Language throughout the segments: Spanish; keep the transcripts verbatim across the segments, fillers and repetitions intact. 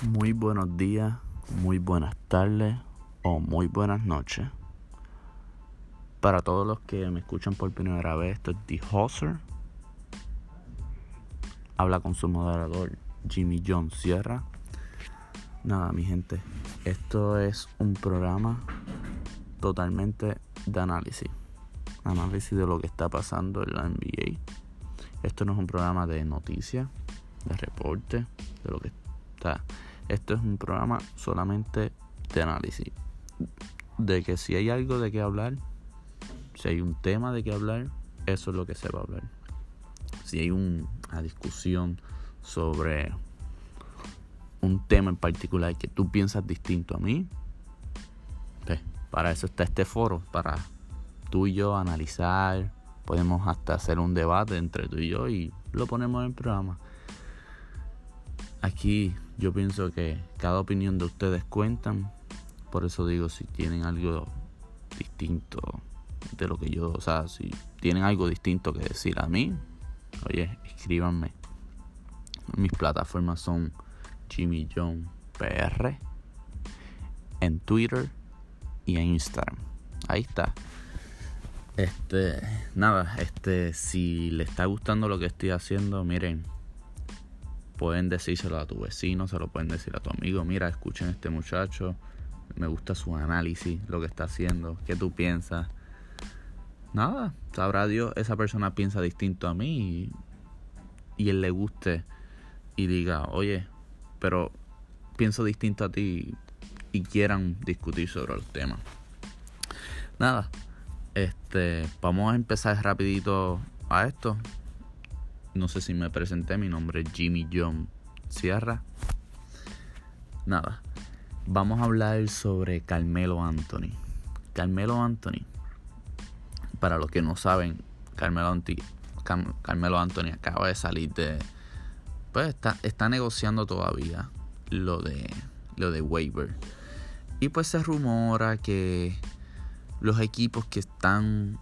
Muy buenos días, muy buenas tardes o muy buenas noches. Para todos los que me escuchan por primera vez, esto es The Hoser. Habla con su moderador Jimmy John Sierra. Nada, mi gente, esto es un programa totalmente de análisis. Análisis de lo que está pasando en la N B A. Esto no es un programa de noticias, de reporte, de lo que está. Esto es un programa solamente de análisis. De que si hay algo de qué hablar, si hay un tema de qué hablar, eso es lo que se va a hablar. Si hay un, una discusión sobre un tema en particular que tú piensas distinto a mí, pues, para eso está este foro, para tú y yo analizar. Podemos hasta hacer un debate entre tú y yo y lo ponemos en el programa. Aquí yo pienso que cada opinión de ustedes cuentan. Por eso digo, si tienen algo distinto de lo que yo, o sea, si tienen algo distinto que decir a mí, oye, escríbanme. Mis plataformas son Jimmy John P R en Twitter y en Instagram. Ahí está. Este, nada, este, si les está gustando lo que estoy haciendo, miren, pueden decírselo a tu vecino, se lo pueden decir a tu amigo. Mira, escuchen a este muchacho, me gusta su análisis, lo que está haciendo, qué tú piensas. Nada, sabrá Dios, esa persona piensa distinto a mí y, y él le guste y diga, oye, pero pienso distinto a ti y quieran discutir sobre los temas. Nada, este, vamos a empezar rapidito a esto. No sé si me presenté, mi nombre es Jimmy John Sierra. Nada, vamos a hablar sobre Carmelo Anthony. Carmelo Anthony, para los que no saben, Carmelo Anthony, Carmelo Anthony acaba de salir de, pues está, está negociando todavía lo de, lo de waiver. Y pues se rumora que los equipos que están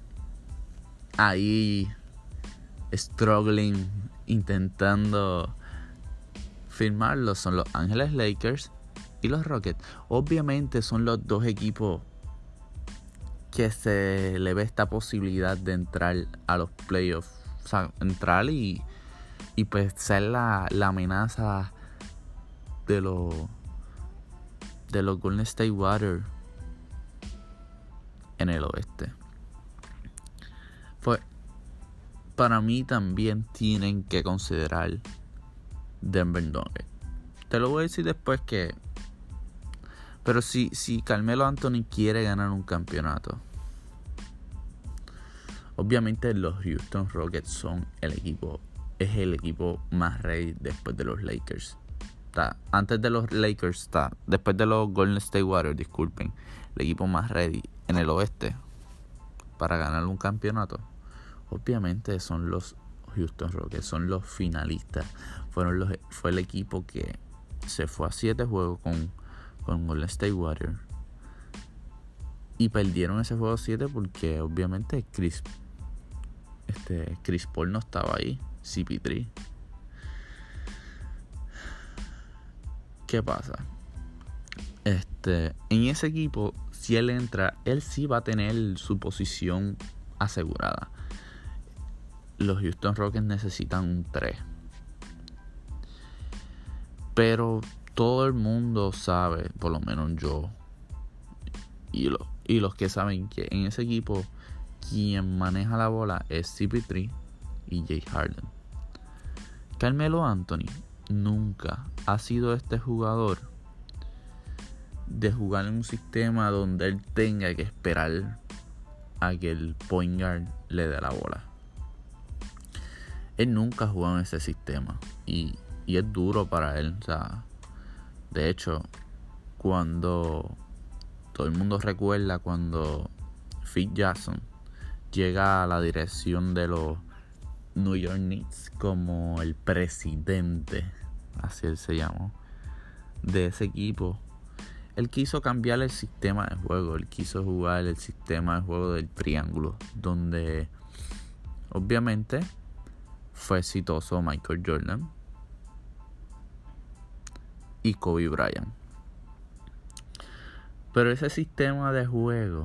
ahí struggling, intentando firmarlo, son los Ángeles Lakers y los Rockets. Obviamente son los dos equipos que se le ve esta posibilidad de entrar a los playoffs, o sea, entrar y, y pues ser la, la amenaza de los de los Golden State Warriors en el oeste. Pues para mí también tienen que considerar Denver Nuggets. Te lo voy a decir después que... Pero si, si Carmelo Anthony quiere ganar un campeonato, obviamente los Houston Rockets son el equipo, es el equipo más ready después de los Lakers. Está, antes de los Lakers está, después de los Golden State Warriors, disculpen, el equipo más ready en el oeste para ganar un campeonato. Obviamente son los Houston Rockets, son los finalistas. Fueron los, fue el equipo que se fue a siete juegos con, con Golden State Warriors. Y perdieron ese juego siete porque obviamente Chris, este, Chris Paul no estaba ahí. C P tres. ¿Qué pasa? Este, en ese equipo, si él entra, él sí va a tener su posición asegurada. Los Houston Rockets necesitan un tres. Pero todo el mundo sabe, por lo menos yo, y, lo, y los que saben que en ese equipo quien maneja la bola es C P tres y James Harden. Carmelo Anthony nunca ha sido este jugador de jugar en un sistema donde él tenga que esperar a que el point guard le dé la bola. Él nunca ha jugado en ese sistema y, y es duro para él. O sea, de hecho, cuando todo el mundo recuerda cuando Phil Jackson llega a la dirección de los New York Knicks como el presidente, así él se llamó, de ese equipo, él quiso cambiar el sistema de juego. Él quiso jugar el sistema de juego del triángulo, donde obviamente fue exitoso Michael Jordan, y Kobe Bryant. Pero ese sistema de juego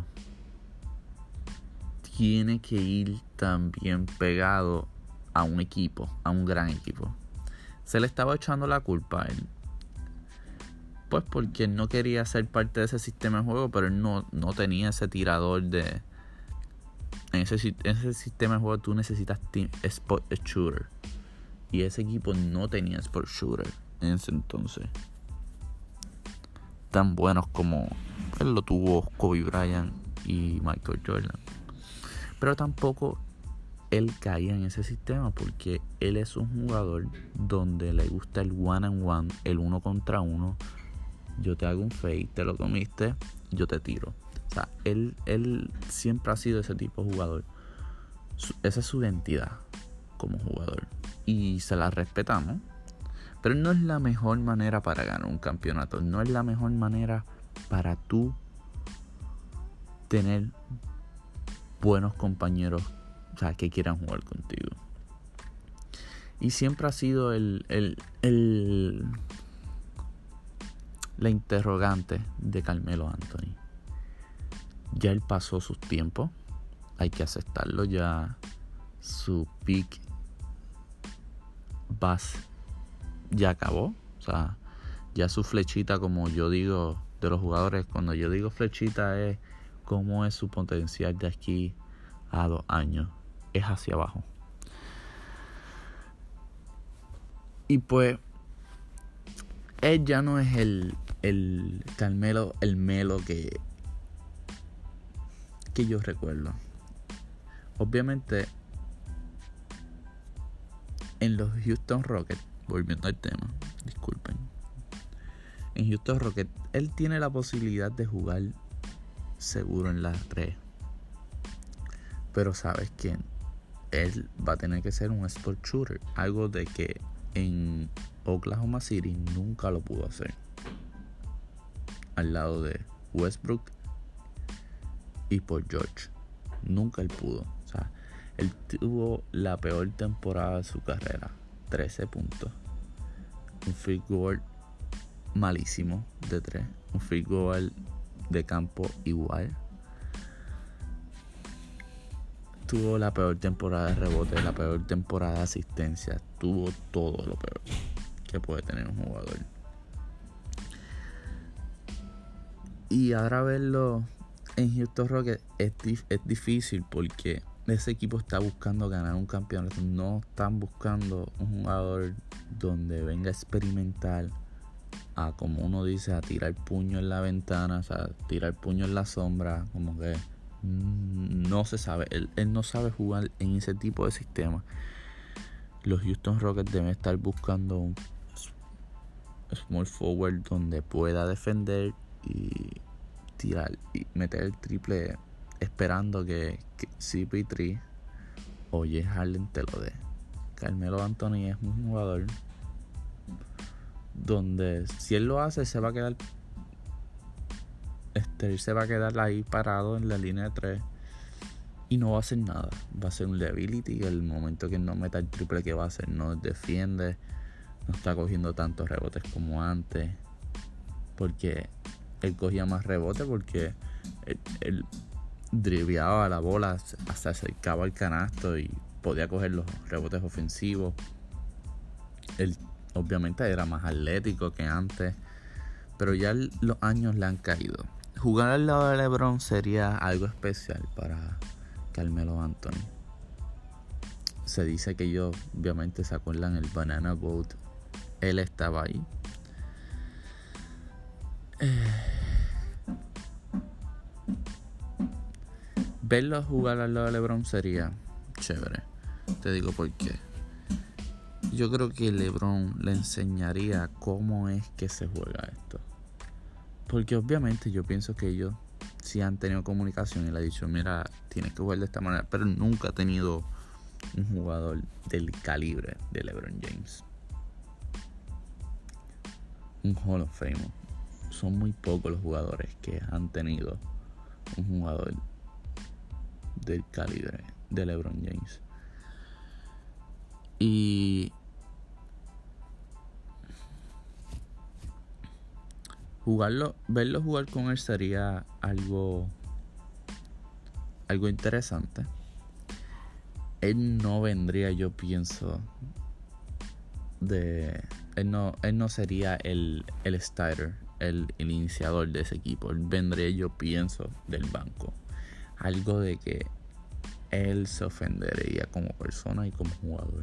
tiene que ir también pegado a un equipo, a un gran equipo. Se le estaba echando la culpa a él, pues porque él no quería ser parte de ese sistema de juego, pero él no, no tenía ese tirador de... En ese, en ese sistema de juego tú necesitas team, spot shooter. Y ese equipo no tenía spot shooter en ese entonces. Tan buenos como él lo tuvo Kobe Bryant y Michael Jordan. Pero tampoco él caía en ese sistema porque él es un jugador donde le gusta el one and one, el uno contra uno. Yo te hago un fake, te lo comiste, yo te tiro. O sea, él, él siempre ha sido ese tipo de jugador. Su, esa es su identidad como jugador. Y se la respetamos. Pero no es la mejor manera para ganar un campeonato. No es la mejor manera para tú tener buenos compañeros, o sea, que quieran jugar contigo. Y siempre ha sido el, el, el la interrogante de Carmelo Anthony. Ya él pasó sus tiempos, hay que aceptarlo. Ya su peak bus ya acabó. O sea, ya su flechita, como yo digo de los jugadores, cuando yo digo flechita es cómo es su potencial de aquí a dos años, es hacia abajo. Y pues él ya no es el el Carmelo, el Melo que que yo recuerdo. Obviamente en los Houston Rockets, volviendo al tema, disculpen, en Houston Rockets él tiene la posibilidad de jugar seguro en las tres, pero sabes que él va a tener que ser un sport shooter, algo de que en Oklahoma City nunca lo pudo hacer al lado de Westbrook y Paul George. Nunca él pudo. O sea, él tuvo la peor temporada de su carrera, trece puntos, un field goal malísimo de tres, un field goal de campo igual. Tuvo la peor temporada de rebote, la peor temporada de asistencia, tuvo todo lo peor que puede tener un jugador. Y ahora verlo en Houston Rockets es, dif- es difícil porque ese equipo está buscando ganar un campeonato. No están buscando un jugador donde venga a experimentar, a, como uno dice, a tirar puño en la ventana, o sea, tirar puño en la sombra, como que mmm, no se sabe. Él, él no sabe jugar en ese tipo de sistema. Los Houston Rockets deben estar buscando un small forward donde pueda defender y tirar y meter el triple, esperando que, que C P tres o James Harden te lo dé. Carmelo Anthony es un jugador donde si él lo hace se va a quedar este, él se va a quedar ahí parado en la línea de tres y no va a hacer nada. Va a ser un liability. El momento que él no meta el triple, que va a hacer, no defiende, no está cogiendo tantos rebotes como antes, porque él cogía más rebotes, porque él, él dribleaba la bola, hasta se acercaba al canasto y podía coger los rebotes ofensivos. Él obviamente era más atlético que antes, pero ya los años le han caído. Jugar al lado de LeBron sería algo especial para Carmelo Anthony. Se dice que ellos, obviamente, se acuerdan el Banana Boat, él estaba ahí. Eh, verlo jugar al lado de LeBron sería chévere. Te digo por qué. Yo creo que LeBron le enseñaría cómo es que se juega esto. Porque obviamente yo pienso que ellos sí han tenido comunicación y le ha dicho, mira, tienes que jugar de esta manera. Pero nunca ha tenido un jugador del calibre de LeBron James. Un Hall of Fame. Son muy pocos los jugadores que han tenido un jugador del calibre de LeBron James. Y jugarlo, verlo jugar con él sería algo, algo interesante. Él no vendría, yo pienso, de, él no, él no sería el, el starter, el, el iniciador de ese equipo. Él vendría, yo pienso, del banco. Algo de que él se ofendería como persona y como jugador.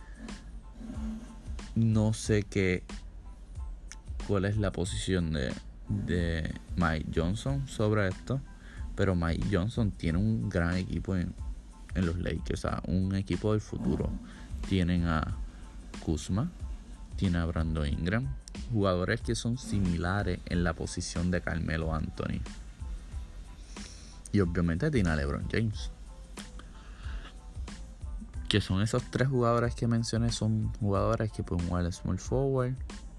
No sé qué cuál es la posición de, de Mike Johnson sobre esto, pero Mike Johnson tiene un gran equipo en, en los Lakers, o sea, un equipo del futuro. Tienen a Kuzma, tiene a Brandon Ingram, jugadores que son similares en la posición de Carmelo Anthony, y obviamente tiene a LeBron James. Que son esos tres jugadores que mencioné, son jugadores que pueden jugar small forward,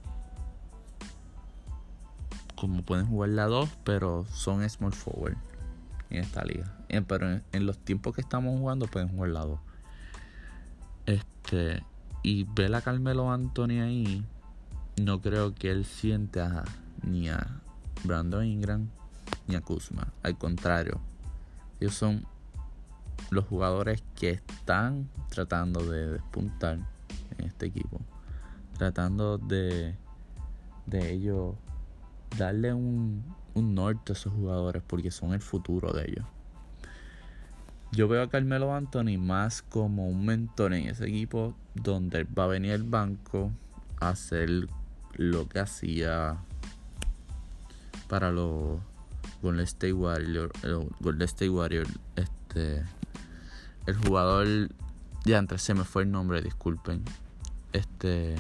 como pueden jugar la dos, pero son small forward en esta liga. Eh, pero en, en los tiempos que estamos jugando pueden jugar la dos. Este, y ver a Carmelo Anthony ahí, no creo que él sienta ni a Brandon Ingram ni a Kuzma. Al contrario, ellos son los jugadores que están tratando de despuntar en este equipo, tratando de de ellos darle un, un norte a esos jugadores, porque son el futuro de ellos. Yo veo a Carmelo Anthony más como un mentor en ese equipo, donde va a venir al banco a hacer lo que hacía para los Golden State Warriors. Golden State Warriors, este, el jugador, ya antes se me fue el nombre, disculpen. Este,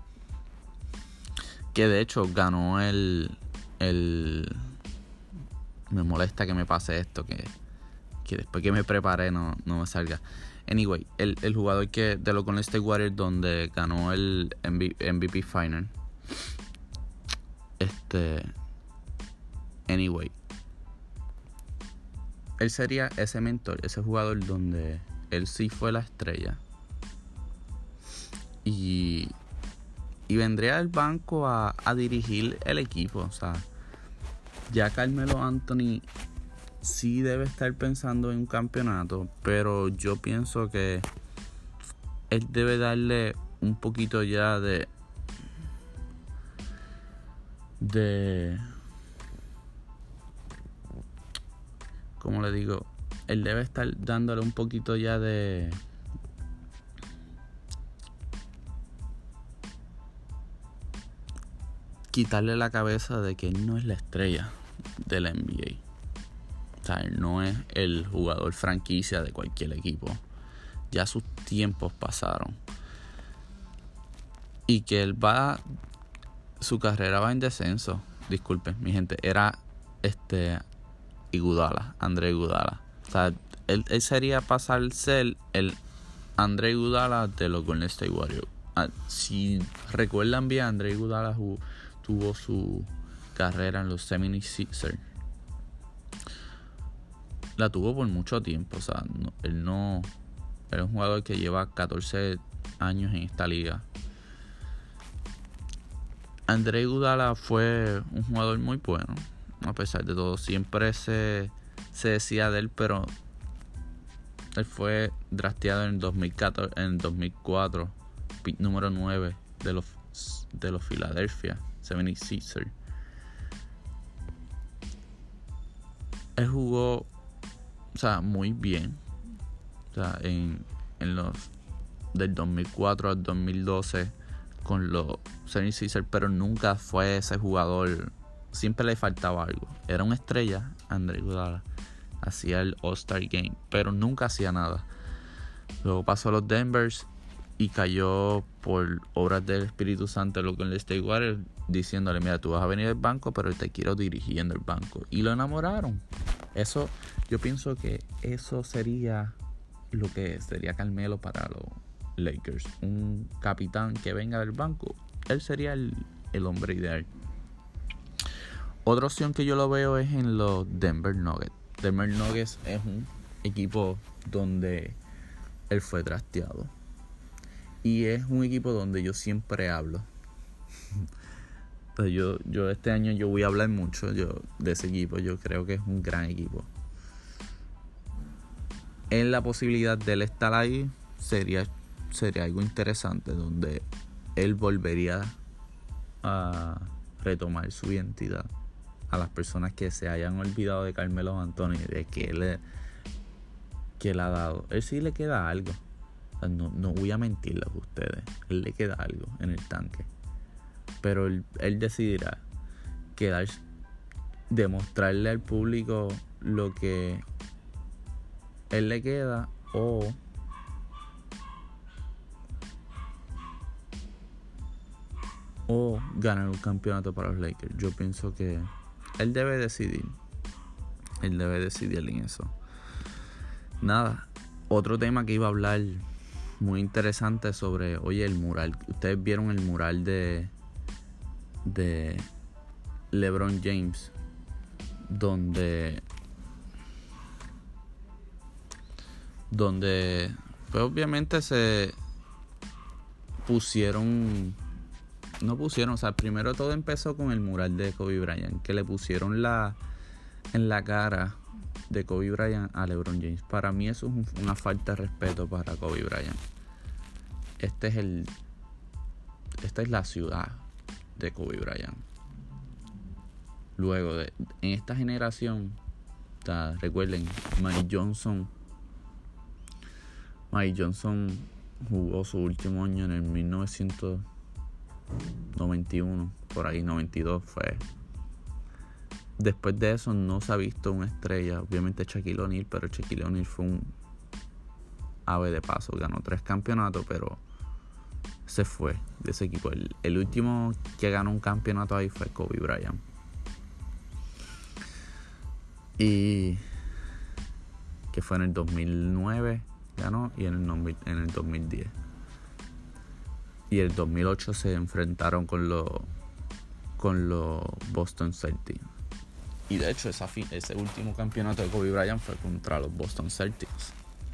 que de hecho ganó el, el, me molesta que me pase esto, que, que después que me preparé no, no me salga. Anyway, el, el jugador que de los Golden State Warriors, donde ganó el M V P Final. Este, anyway, él sería ese mentor, ese jugador donde él sí fue la estrella. Y, y vendría al banco a, a dirigir el equipo. O sea, ya Carmelo Anthony sí debe estar pensando en un campeonato, pero yo pienso que él debe darle un poquito ya de de ¿cómo le digo? Él debe estar dándole un poquito ya de quitarle la cabeza de que él no es la estrella de la N B A. O sea, él no es el jugador franquicia de cualquier equipo. Ya sus tiempos pasaron. Y que él va, su carrera va en descenso. Disculpen, mi gente, era este Iguodala, Andre Iguodala. O sea, él, él sería pasar a ser el Andre Iguodala de los Golden State Warriors. Ah, si recuerdan bien, Andre Iguodala jugó, tuvo su carrera en los seventy-sixers. La tuvo por mucho tiempo. O sea, no, él no es un jugador que lleva catorce años en esta liga. Andre Iguodala fue un jugador muy bueno, a pesar de todo. Siempre se, se decía de él, pero él fue drafteado en dos mil catorce, en dos mil cuatro, pick número nueve de los de los Philadelphia seventy-sixers. Él jugó, o sea, muy bien. O sea, en, en los del dos mil cuatro al dos mil doce con los seventy-sixers, pero nunca fue ese jugador. Siempre le faltaba algo. Era una estrella, Andre Iguodala. Hacía el All-Star Game, pero nunca hacía nada. Luego pasó a los Denvers y cayó por obras del Espíritu Santo en los Golden State Warriors, diciéndole: mira, tú vas a venir del banco, pero te quiero dirigiendo el banco. Y lo enamoraron. Eso, yo pienso que eso sería lo que sería Carmelo para los Lakers. Un capitán que venga del banco. Él sería el, el hombre ideal. Otra opción que yo lo veo es en los Denver Nuggets. Denver Nuggets es un equipo donde él fue drafteado. Y es un equipo donde yo siempre hablo. Pues yo, yo este año yo voy a hablar mucho yo de ese equipo. Yo creo que es un gran equipo. En la posibilidad de él estar ahí sería, sería algo interesante, donde él volvería a retomar su identidad. A las personas que se hayan olvidado de Carmelo Anthony, de que él, que él ha dado. Él sí le queda algo. No, no voy a mentirles a ustedes. Él le queda algo en el tanque. Pero él, él decidirá quedar, demostrarle al público lo que él le queda, o o ganar un campeonato para los Lakers. Yo pienso que él debe decidir. Él debe decidir en eso. Nada. Otro tema que iba a hablar muy interesante sobre, oye, el mural. Ustedes vieron el mural de de LeBron James, donde donde pues obviamente se pusieron no pusieron, o sea, primero todo empezó con el mural de Kobe Bryant, que le pusieron la en la cara de Kobe Bryant a LeBron James. Para mí eso es una falta de respeto para Kobe Bryant. Este es el esta es la ciudad de Kobe Bryant. Luego de en esta generación, o sea, recuerden, Mike Johnson Mike Johnson jugó su último año en el mil novecientos noventa y uno, por ahí noventa y dos fue. Después de eso no se ha visto una estrella. Obviamente Shaquille O'Neal, pero Shaquille O'Neal fue un ave de paso. Ganó tres campeonatos, pero se fue de ese equipo. El, el último que ganó un campeonato ahí fue Kobe Bryant. Y que fue en el dos mil nueve ganó, y en el, en el dos mil diez. Y el dos mil ocho se enfrentaron con los con los Boston Celtics. Y de hecho esa fi- ese último campeonato de Kobe Bryant fue contra los Boston Celtics.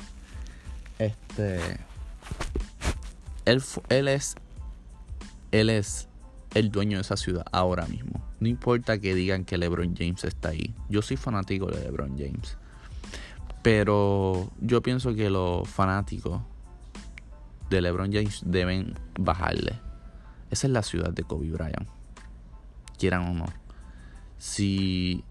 Este él, fu- él es él es el dueño de esa ciudad ahora mismo. No importa que digan que LeBron James está ahí. Yo soy fanático de LeBron James, pero yo pienso que los fanáticos de LeBron James deben bajarle. Esa es la ciudad de Kobe Bryant, quieran o no. Si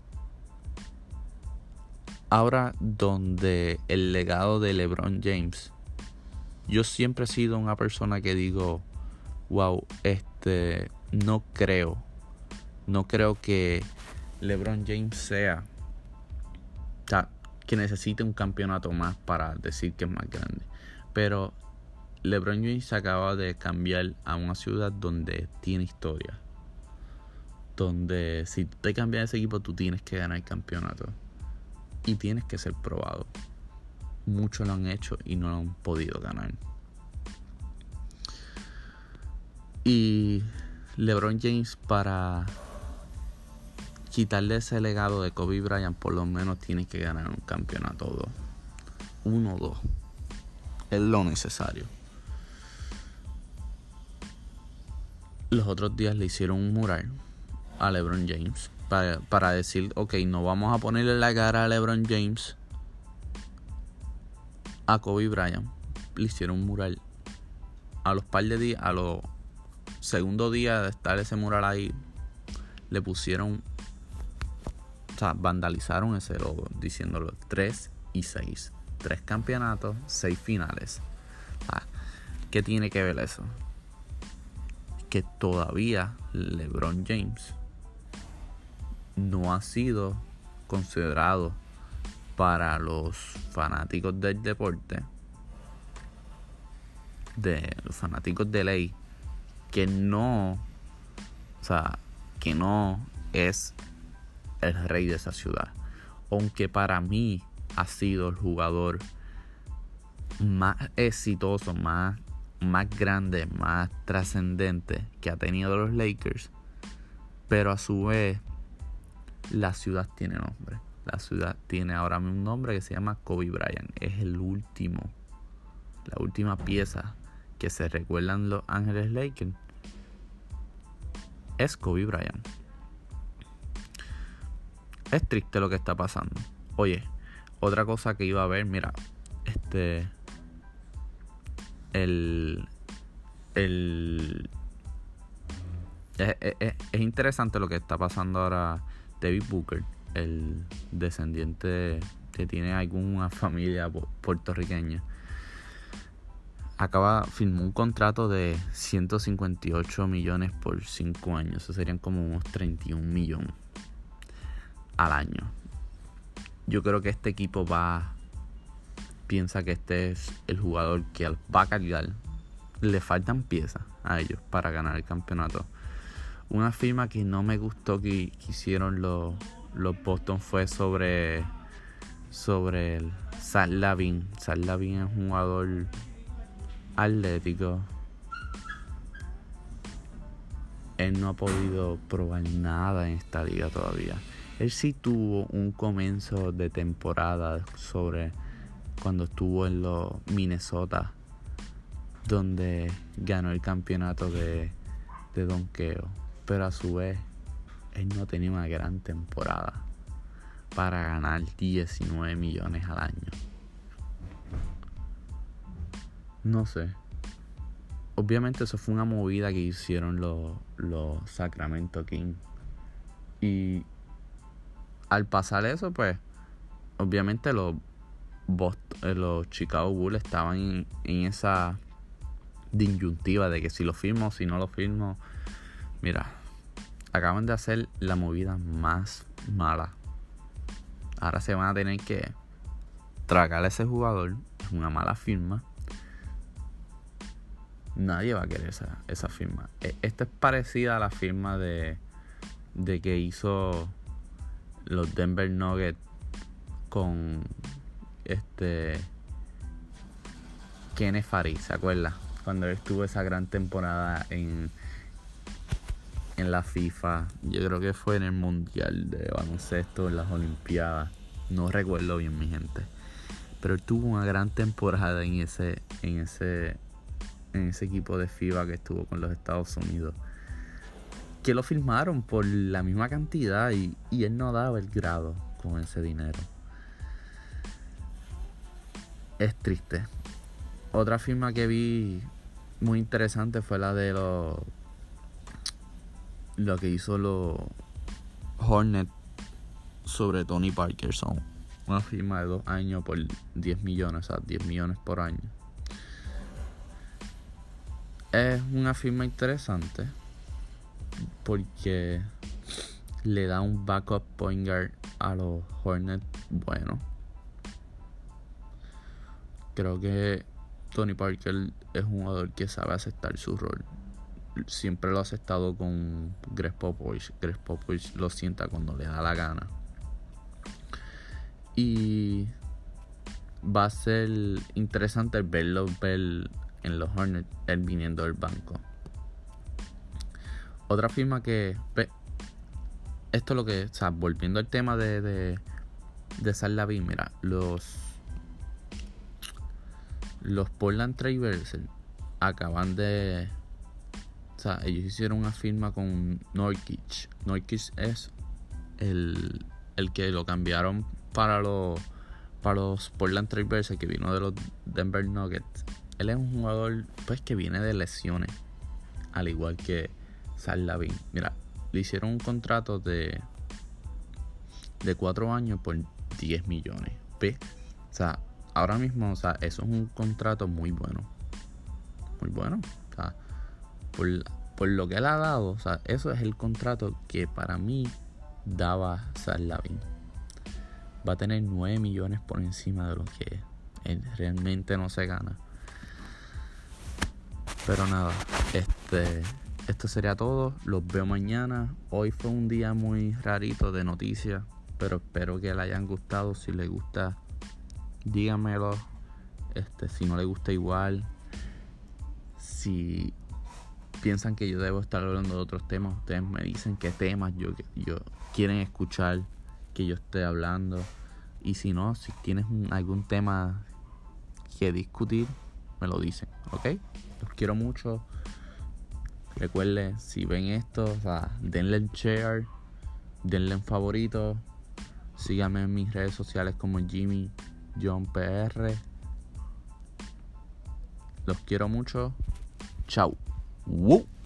ahora, donde el legado de LeBron James, yo siempre he sido una persona que digo, wow, este, no creo, no creo que LeBron James sea, o sea, que necesite un campeonato más para decir que es más grande. Pero LeBron James se acaba de cambiar a una ciudad donde tiene historia, donde si te cambias de ese equipo tú tienes que ganar el campeonato y tienes que ser probado. Muchos lo han hecho y no lo han podido ganar. Y LeBron James, para quitarle ese legado de Kobe Bryant, por lo menos tiene que ganar un campeonato o dos. Uno o dos. Es lo necesario. Los otros días le hicieron un mural a LeBron James para, para decir, ok, no vamos a ponerle la cara a LeBron James, a Kobe Bryant. Le hicieron un mural a los par de días, a los segundo día de estar ese mural ahí, le pusieron, o sea, vandalizaron ese logo diciéndolo tres y seis, tres campeonatos, seis finales. Ah, ¿qué tiene que ver eso? Que todavía LeBron James no ha sido considerado para los fanáticos del deporte, de los fanáticos de ley, que no, o sea, que no es el rey de esa ciudad. Aunque para mí ha sido el jugador más exitoso, más, más grande, más trascendente que ha tenido los Lakers, pero a su vez la ciudad tiene nombre. La ciudad tiene ahora mismo un nombre que se llama Kobe Bryant. Es el último, la última pieza que se recuerdan Los Ángeles Lakers. es Kobe Bryant. Es triste lo que está pasando. Oye, otra cosa que iba a ver, mira, este, el, el, es, es, es interesante lo que está pasando ahora. David Booker, el descendiente que tiene alguna familia puertorriqueña, acaba firmó un contrato de ciento cincuenta y ocho millones por cinco años. Eso serían como unos treinta y un millones al año. Yo creo que este equipo va piensa que este es el jugador que va a cargar. Le faltan piezas a ellos para ganar el campeonato. Una firma que no me gustó que, que hicieron los, los Boston fue sobre sobre el Zach LaVine. Zach LaVine es un jugador atlético. Él no ha podido probar nada en esta liga todavía. Él sí tuvo un comienzo de temporada sobre cuando estuvo en los Minnesota, donde ganó el campeonato de, de donqueo. Pero a su vez, él no tenía una gran temporada para ganar diecinueve millones al año. No sé. Obviamente eso fue una movida que hicieron los, los Sacramento Kings. Y al pasar eso, pues, obviamente los, Boston, los Chicago Bulls estaban en, en esa disyuntiva de que si lo firmo o si no lo firmo. Mira, acaban de hacer la movida más mala. Ahora se van a tener que tragar a ese jugador. Es una mala firma. Nadie va a querer esa, esa firma. Esta es parecida a la firma de, de que hizo los Denver Nuggets con este Kenneth Farid, ¿se acuerda? Cuando él estuvo esa gran temporada en, en la FIFA. Yo creo que fue en el Mundial de Baloncesto, en las Olimpiadas. No recuerdo bien, mi gente. Pero él tuvo una gran temporada en ese, en ese, en ese equipo de FIBA que estuvo con los Estados Unidos. Que lo firmaron por la misma cantidad y, y él no daba el grado con ese dinero. Es triste. Otra firma que vi muy interesante fue la de los lo que hizo los Hornets sobre Tony Parker. Son una firma de dos años por diez millones, o sea, diez millones por año. Es una firma interesante porque le da un backup point guard a los Hornets bueno. Creo que Tony Parker es un jugador que sabe aceptar su rol. Siempre lo ha aceptado con Greg Popovich. Greg Popovich lo sienta cuando le da la gana. Y va a ser interesante verlo ver en los Hornets, él viniendo del banco. Otra firma que... Esto es lo que... O sea, volviendo al tema de... De, de Zach LaVine, mira, los... Los Portland Trail Blazers acaban de... O sea, ellos hicieron una firma con Nurkic. Nurkic es el, el que lo cambiaron para los, para los Portland Trail Blazers, que vino de los Denver Nuggets. Él es un jugador pues que viene de lesiones, al igual que Zach LaVine. Mira, le hicieron un contrato de de cuatro años por diez millones. ¿Ves? O sea, ahora mismo, o sea, eso es un contrato muy bueno. Muy bueno. O sea, por, por lo que él ha dado, o sea, eso es el contrato que para mí daba Zach LaVine. Va a tener nueve millones por encima de lo que él realmente no se gana. Pero nada, este, esto sería todo. Los veo mañana. Hoy fue un día muy rarito de noticias, pero espero que les hayan gustado. Si les gusta, díganmelo. Este, si no les gusta, igual. Si piensan que yo debo estar hablando de otros temas, ustedes me dicen qué temas yo, yo quieren escuchar que yo esté hablando. Y si no, si tienes algún tema que discutir, me lo dicen, ¿ok? Los quiero mucho. Recuerden, si ven esto, o sea, denle en share, denle en favorito. Síganme en mis redes sociales como Jimmy John P R. Los quiero mucho. Chau. ¡Woo!